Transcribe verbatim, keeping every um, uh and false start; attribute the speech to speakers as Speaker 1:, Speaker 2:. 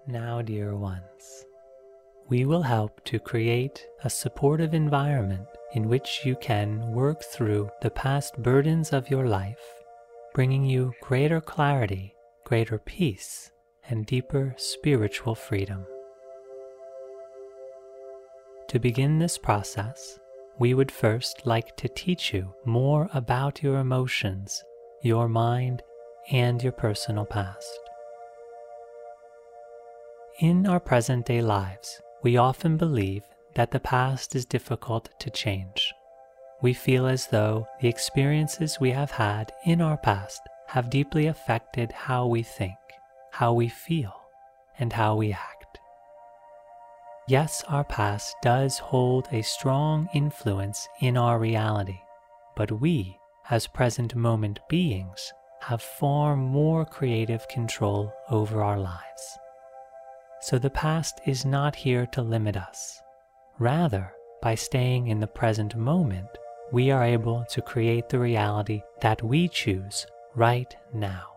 Speaker 1: Now, dear ones, we will help to create a supportive environment in which you can work through the past burdens of your life, bringing you greater clarity, greater peace, and deeper spiritual freedom. To begin this process, we would first like to teach you more about your emotions, your mind, and your personal past. In our present-day lives, we often believe that the past is difficult to change. We feel as though the experiences we have had in our past have deeply affected how we think, how we feel, and how we act. Yes, our past does hold a strong influence in our reality, but we, as present moment beings, have far more creative control over our lives. So the past is not here to limit us. Rather, by staying in the present moment, we are able to create the reality that we choose right now.